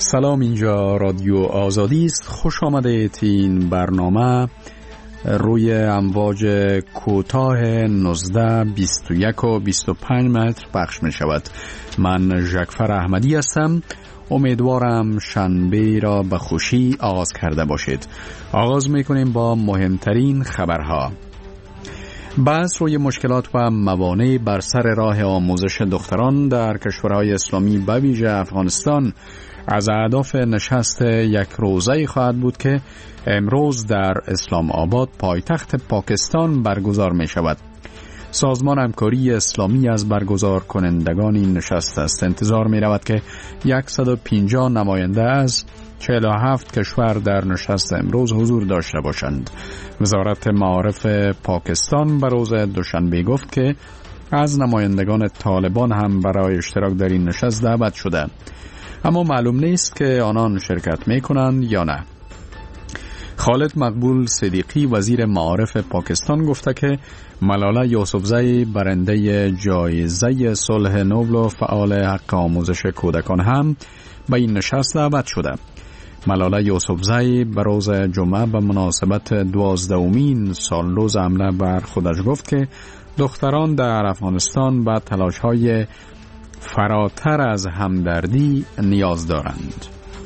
سلام، اینجا رادیو آزادی است. خوش آمدید. این برنامه روی امواج کوتاه 19، 21 و 25 متر پخش می شود. من ژکفر احمدی هستم. امیدوارم شنبه را به خوشی آغاز کرده باشید. آغاز می کنیم با مهمترین خبرها. بحث روی مشکلات و موانع بر سر راه آموزش دختران در کشورهای اسلامی به ویژه افغانستان از اهداف نشست یک روزه خواهد بود که امروز در اسلام آباد پایتخت پاکستان برگزار می شود. سازمان همکاری اسلامی از برگزار کنندگان این نشست است. انتظار می رود که 150 نماینده از 47 کشور در نشست امروز حضور داشته باشند. وزارت معارف پاکستان به روز دوشنبه گفت که از نمایندگان طالبان هم برای اشتراک در این نشست دعوت شده، اما معلوم نیست که آنان شرکت می کنند یا نه. خالد مقبول صدیقی وزیر معارف پاکستان گفته که ملاله یوسفزی برنده جایزه صلح نوبل و فعال حق آموزش کودکان هم به این نشست دعوت شده. ملاله یوسفزی به روز جمعه به مناسبت 12مین سالروز حمله بر خودش گفت که دختران در افغانستان به تلاش‌های فراتر از همدردی نیاز دارند.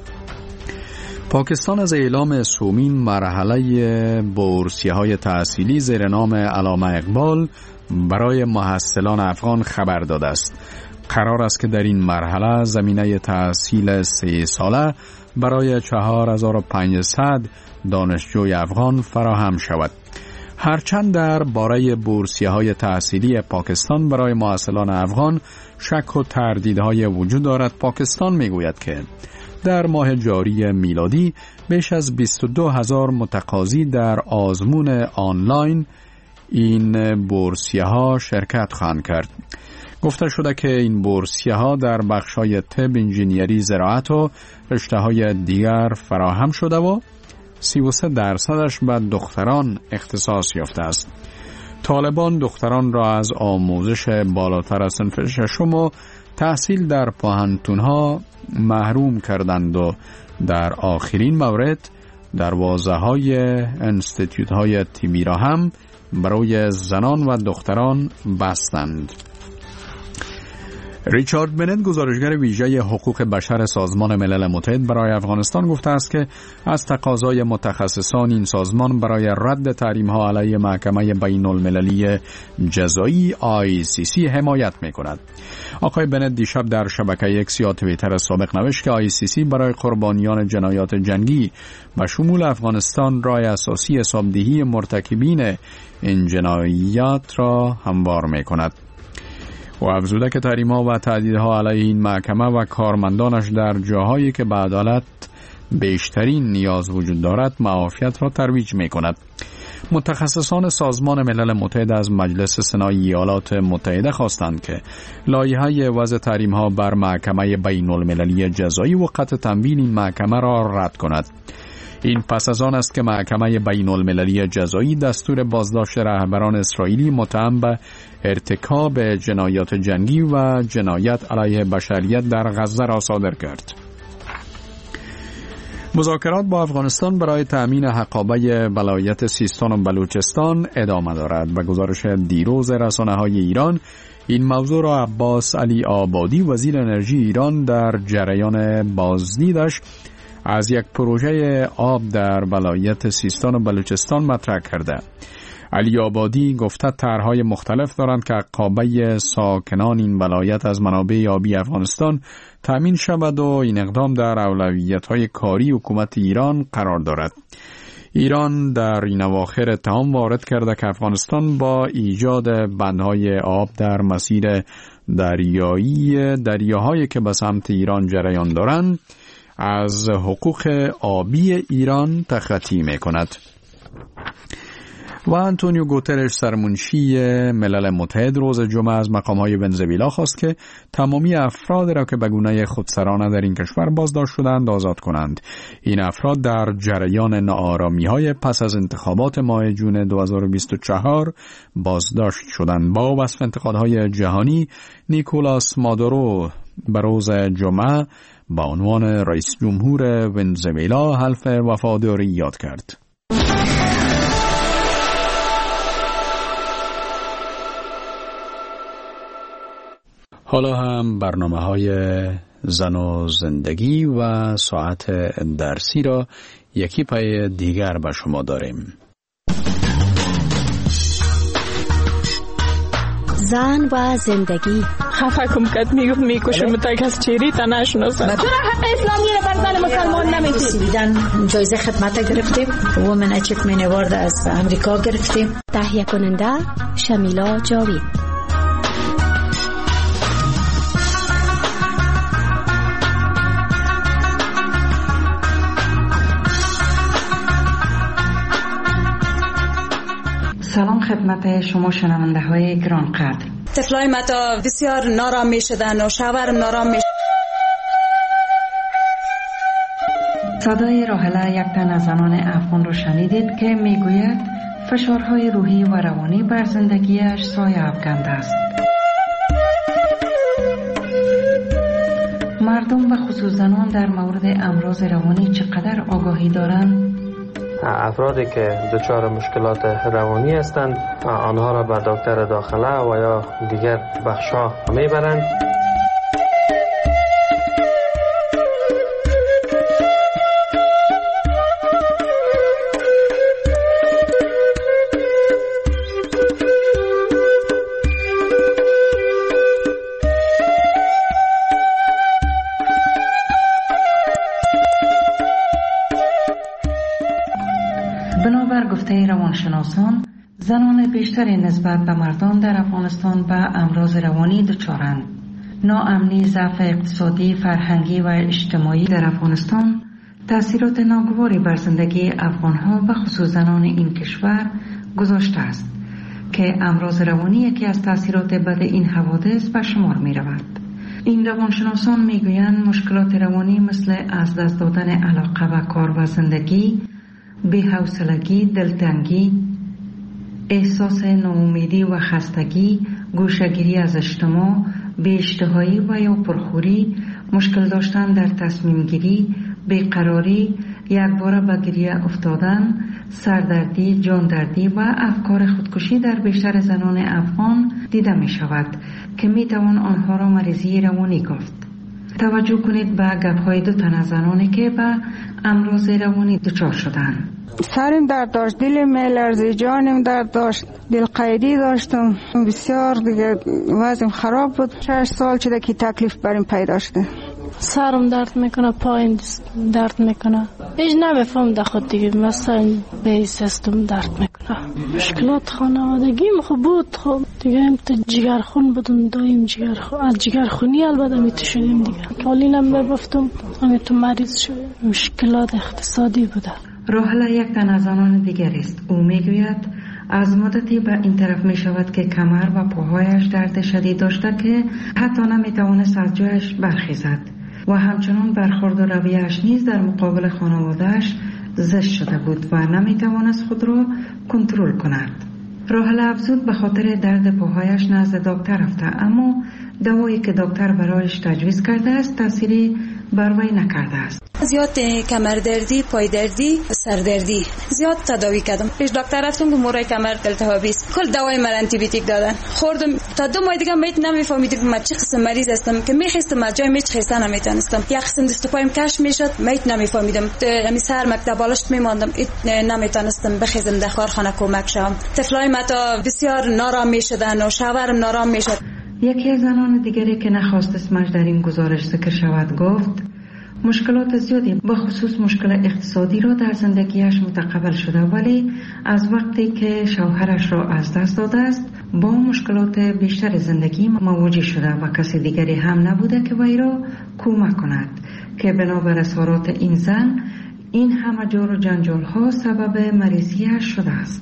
پاکستان از اعلام سومین مرحله بورسیه‌های تحصیلی زیر نام علامه اقبال برای محصلان افغان خبر داده است. قرار است که در این مرحله زمینه تحصیل 3 ساله برای 4500 دانشجوی افغان فراهم شود. هرچند در باره بورسیه‌های تحصیلی پاکستان برای محصلان افغان شک و تردیدهای وجود دارد، پاکستان میگوید که در ماه جاری میلادی بیش از 22,000 متقاضی در آزمون آنلاین این بورسیه‌ها شرکت خواهند کرد. گفته شده که این بورسیه‌ها در بخش‌های طب، انجینیری، زراعت و رشته‌های دیگر فراهم شده و 33% به دختران اختصاص یافته است. طالبان دختران را از آموزش بالاتر از صنف ششم و تحصیل در پوهنتون‌ها محروم کردند و در آخرین مورد دروازه‌های انستیتوت‌های طبی را هم برای زنان و دختران بستند. ریچارد بنت، گزارشگر ویژه حقوق بشر سازمان ملل متحد برای افغانستان، گفته است که از تقاضای متخصصان این سازمان برای رد تحریم‌ها علیه محکمه بین المللی جزایی ICC حمایت می‌کند. آقای بنت دیشب در شبکه اکس یا توییتر سابق نوشت که ICC برای قربانیان جنایات جنگی به شمول افغانستان راه اساسی حسابدهی مرتکبین این جنایات را هموار می‌کند. و افزوده که تحریم‌ها و تهدیدها علیه این محکمه و کارمندانش در جاهایی که به عدالت بیشترین نیاز وجود دارد معافیت را ترویج می‌کند. متخصصان سازمان ملل متحد از مجلس سنای ایالات متحده خواستند که لایحه وضع تحریم‌ها بر محکمه بین المللی جزایی و قطع تمویل این محکمه را رد کند. این پس از آن است که محکمه بین المللی جزایی دستور بازداشت رهبران اسرائیلی متهم به ارتکاب جنایات جنگی و جنایت علیه بشریت در غزه را صادر کرد. مذاکرات با افغانستان برای تأمین حقابه ولایت سیستان و بلوچستان ادامه دارد. به گزارش دیروز رسانه‌های ایران، این موضوع را عباس علی آبادی وزیر انرژی ایران در جریان بازدیدش از یک پروژه آب در ولایت سیستان و بلوچستان مطرح کرده. علی آبادی گفته طرح‌های مختلف دارند که حقابه ساکنان این ولایت از منابع آبی افغانستان تامین شود و این اقدام در اولویت‌های کاری حکومت ایران قرار دارد. ایران در این اواخر اتهام وارد کرده که افغانستان با ایجاد بندهای آب در مسیر دریاهایی که به سمت ایران جریان دارند از حقوق آبی ایران تخطی می‌کند. و آنتونیو گوترش، سرمنشی ملل متحد، روز جمعه از مقام‌های ونزوئلا خواست که تمامی افراد را که به گونه خودسرانه در این کشور بازداشت شدند آزاد کنند. این افراد در جریان ناآرامی‌های پس از انتخابات ماه جون 2024 بازداشت شدند. با وصف انتقادهای جهانی، نیکولاس مادورو به روز جمعه با عنوان رئیس جمهور ونزوئلا حلف وفاداری یاد کرد. حالا هم برنامه‌های زن و زندگی و ساعت درسی را یکی پای دیگر به شما داریم. زن و زندگی. خفه کم کد میکشم تا کس چیری تا نشناسن. چرا حق اسلامی را بر زن مسلمان نمیدید؟ جایزه خدمت گرفتیم. وومن اچیومنت اوارد از امریکا گرفتیم. تهیه کننده شمیلا جاوید. سلام خدمت شما شنونده های گران قدر. طفلای متا بسیار نارام می شدن و شوهرم نارام می شدن. صدای راحله یک تن از زنان افغان رو شنیدید که میگوید فشارهای روحی و روانی بر زندگیش سایه افکنده است. مردم و خصوص زنان در مورد امراض روانی چقدر آگاهی دارند؟ افرادی که دچار مشکلات روانی هستند آنها را به دکتر داخله و یا دیگر بخش‌ها میبرند. بنابر گفته روانشناسان، زنان بیشتری نسبت به مردان در افغانستان به امراض روانی دچارند. ناامنی، ضعف اقتصادی، فرهنگی و اجتماعی در افغانستان تأثیرات ناگواری بر زندگی افغانها و خصوص زنان این کشور گذاشته است که امراض روانی یکی از تأثیرات بد این حوادث به شمار می رود. این روانشناسان می گویند مشکلات روانی مثل از دست دادن علاقه و کار و زندگی، بی‌حوصلگی، دلتنگی، احساس ناامیدی و خستگی، گوشه‌گیری از اجتماع، بی‌اشتهایی و یا پرخوری، مشکل داشتن در تصمیم گیری، بیقراری، یکباره به گریه افتادن، سردردی، جاندردی و افکار خودکشی در بیشتر زنان افغان دیده می شود که می توان آنها را مریضی روانی گفت. توجه کنید به گپ‌های دو تن از زنانی که به امراض روانی دچار شدند. سرم درد داشت، دلم میلرزید، جانم درد داشت، دل قیدی داشتم، بسیار دیگه وضعم خراب بود. 6 سال شده که تکلیف بریم پیدا شده. سرم درد میکنه، پایم درد میکنه، هیچ نمیفهم در خود دیگه، مثلا به سیستم درد میکنه. مشکلات خانوادگیم خوب بود، خب دیگه هم تو جگرخون بودم، دایم جگرخونی البته میتو شدیم دیگه، کالینم میبفتم، همیتو مریض شدیم. مشکلات اقتصادی بوده. راحله یک تن از زنان دیگر است. او میگوید از مدتی به این طرف می شود که کمر و پاهایش درد شدید داشته که حتی نمیتوانست از جایش برخیزد و همچنان برخورد و رویه‌اش نیز در مقابل خانواده‌اش زشت شده بود و نمیتوانست خود را کنترل کند. راحله افزود به خاطر درد پاهایش نزد دکتر رفته، اما دوایی که دکتر برایش تجویز کرده است تأثیری بر وی نکرده است. زیاد کمردردی، پایدردی، سردردی زیاد تداوی کردم. پیش دکتر رفتم که مورای کمر التهابی است. کل دوای من آنتی بیوتیک دادن. خوردم تا 2 ماه دیگه میت نمیفهمیدم من چه قسم مریض هستم که میخواستم از جای میچ خسته نمیتونستم. یک قسم دست و پایم کش میشد، میت نمیفهمیدم. همین سر مکتب بالشت میماندم، نمیتونستم بخیزم در کارخانه کمک شم. طفلای متا بسیار نارام میشدن و شوهرم نارام میشد. یکی از زنان دیگری که نخواست اسمش در این گزارش ذکر شود گفت مشکلات زیادی به خصوص مشکل اقتصادی را در زندگیش متقبل شده، ولی از وقتی که شوهرش را از دست داده است با مشکلات بیشتر زندگی مواجه شده و کسی دیگری هم نبوده که وی را کمک کند که بنابر اظهارات این زن این همه جور و جنجال ها سبب مریضیش شده است.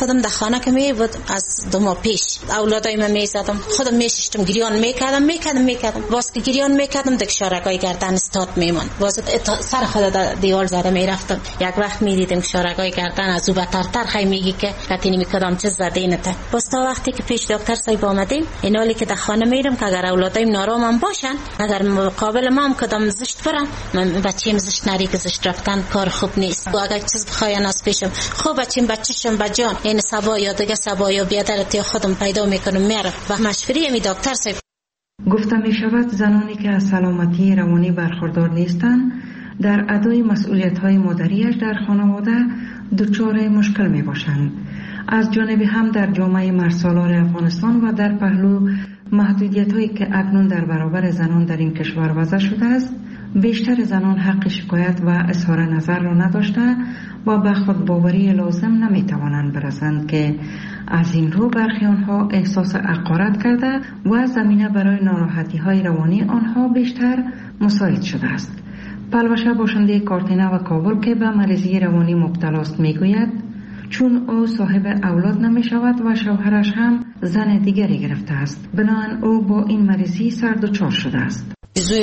خودم در خانه که می بود از 2 ماه پیش اولادای من میزدم، خودم میششتم گریان میکردم باز که گریان میکردم دک شارگای گردن استاد میمون، باز سر خود در دیوار زده میرفتم. یک وقت میدیدم شارگای گردن از او بترتر خیلی میگی که کتینی میکردم چه زده اینته. باز تا وقتی که پیش دکتر صاحب آمدیم اینالی که در خانه میرم که اگر اولادایم نارامم باشن، اگر مقابل ما کدام زشت برم، من بچه‌م زشت نری که زشت رفتن کار خوب نیست. و اگر چیز بخواین از پیشم خوب بچه‌شم بجان یعنی سبا یا دیگه سبا یا بیادرت یا خودم پیدا میکنم میرم و مشوره می دکتر صاحب. گفته می شود زنانی که از سلامتی روانی برخوردار نیستند در ادای مسئولیت‌های مادریش در خانواده دچار مشکل می باشند. از جانب هم در جامعه مرسالار افغانستان و در پهلو محدودیت‌هایی که اکنون در برابر زنان در این کشور وضع شده است، بیشتر زنان حق شکایت و اظهار نظر را نداشته و به خود باوری لازم نمی‌توانند برسند که از این رو برخی آنها احساس حقارت کرده و زمینه برای ناراحتی‌های روانی آنها بیشتر مساعد شده است. پلوشه باشنده کارتینه و کابل که به مریضی روانی مبتلا است میگوید چون او صاحب اولاد نمی شود و شوهرش هم زن دیگری گرفته است، بنابراین او با این مریضی سردچار شده است.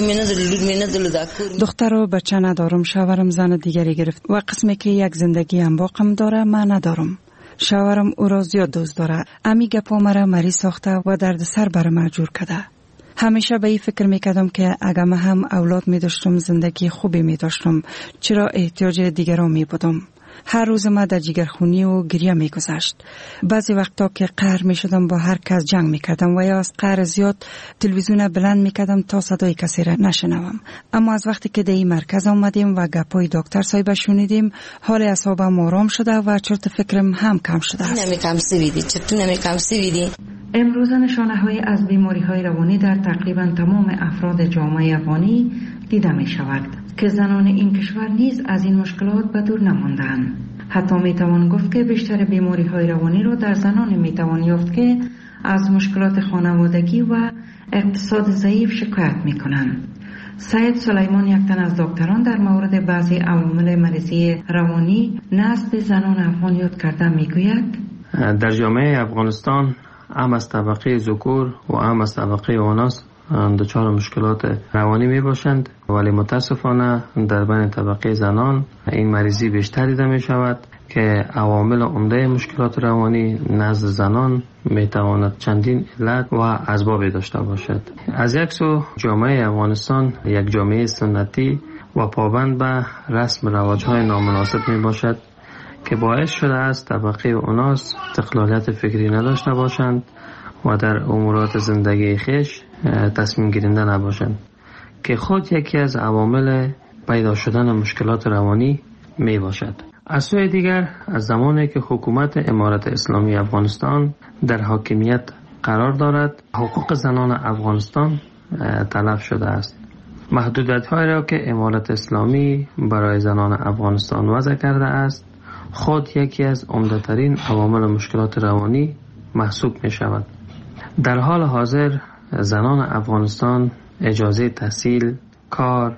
دختر و بچه ندارم، شوهرم زن دیگری گرفت و قسمی که یک زندگی انباقم داره من ندارم. شوهرم او را زیاد دوست داره، امی گپا مرا مریض ساخته و درد سر برم مجبور کرده. همیشه به این فکر میکردم که اگر من هم اولاد می داشتم زندگی خوبی می داشتم، چرا احتیاج دیگران می بودم. هر روز ما در جگرخونی و گریه می گذشت. بعضی وقتا که قهر می شدم با هر کس جنگ می کردم و یا از قهر زیاد تلویزیون بلند می کردم تا صدای کسی را نشنوم. اما از وقتی که در این مرکز آمدیم و گپای دکتر صاحب شنیدیم، حال اعصابم آرام شده و چرت فکرم هم کم شده است. امروز نشانه‌های از بیماری‌های روانی در تقریباً تمام افراد جامعه افغانی دیده می‌شود که زنان این کشور نیز از این مشکلات به دور نمانده‌اند. حتی می‌توان گفت که بیشتر بیماری‌های روانی را در زنان می‌توان یافت که از مشکلات خانوادگی و اقتصاد ضعیف شکایت می‌کنند. سید سلیمان یک تن از دکتران در مورد بعضی عوامل مریضی روانی نسبت زنان افغان یاد کرده می‌گوید در جامعه افغانستان هم از طبقه ذکور و هم از طبقه اناث دچار مشکلات روانی می باشند، ولی متاسفانه در بین طبقه زنان این مریضی بیشتر دیده می شود که عوامل عمده مشکلات روانی نزد زنان می تواند چندین علت و اسباب داشته باشد. از یک سو جامعه افغانستان یک جامعه سنتی و پابند به رسم رواج‌های نامناسب می باشد که باعث شده است طبقه اناث استقلالیت فکری نداشته باشند و در امورات زندگی خویش تصمیم گیرنده نباشند که خود یکی از عوامل پیدا شدن مشکلات روانی می باشد. از سوی دیگر از زمانی که حکومت امارت اسلامی افغانستان در حاکمیت قرار دارد، حقوق زنان افغانستان تلف شده است. محدودیت‌هایی را که امارت اسلامی برای زنان افغانستان وضع کرده است خود یکی از عمده‌ترین عوامل مشکلات روانی محسوب می شود. در حال حاضر زنان افغانستان اجازه تحصیل، کار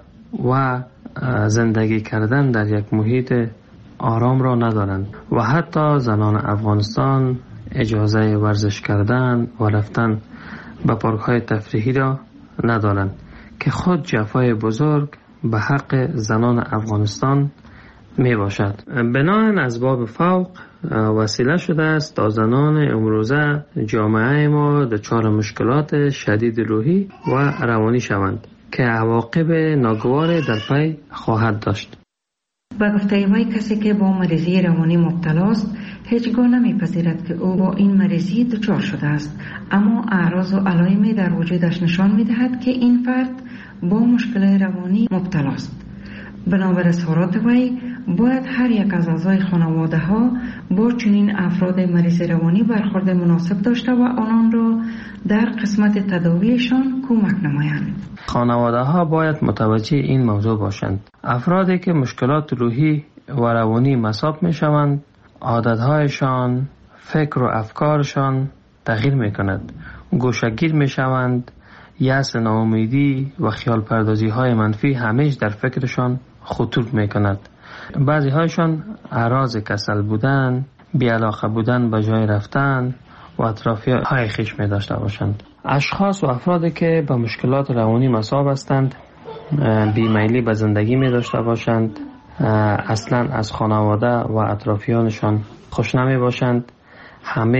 و زندگی کردن در یک محیط آرام را ندارند و حتی زنان افغانستان اجازه ورزش کردن و رفتن به پارک‌های تفریحی را ندارند که خود جفای بزرگ به حق زنان افغانستان می باشد. بناهن اسباب فوق وسیله شده است تا زنان امروزه جامعه ما دچار مشکلات شدید روحی و روانی شوند که عواقب ناگوار در پی خواهد داشت. با گفته وی کسی که با مریضی روانی مبتلا است هیچگاه نمیپذیرد که او با این مریضی دچار شده است، اما اعراض و علائمی در وجودش نشان میدهد که این فرد با مشکل روانی مبتلا است. بنابر اظهارات وی باید هر یک از اعضای خانواده ها با چنین افراد مریض روانی برخورد مناسب داشته و آنان را در قسمت تداویشان کمک نمایند. خانواده ها باید متوجه این موضوع باشند. افرادی که مشکلات روحی و روانی مصاب می شوند، عادتهایشان، فکر و افکارشان تغییر می کند، گوشه‌گیر می شوند، یأس، ناامیدی و خیال پردازی های منفی همیشه در فکرشان خطور می کند. بعضی هایشان اعراض کسل بودن، بی‌علاقه بودن به جای رفتن و اطرافی های خیش می داشته باشند. اشخاص و افرادی که با مشکلات روانی مصاب هستند، بیمیلی به زندگی می داشته باشند، اصلا از خانواده و اطرافیانشان خوش نمی باشند، همه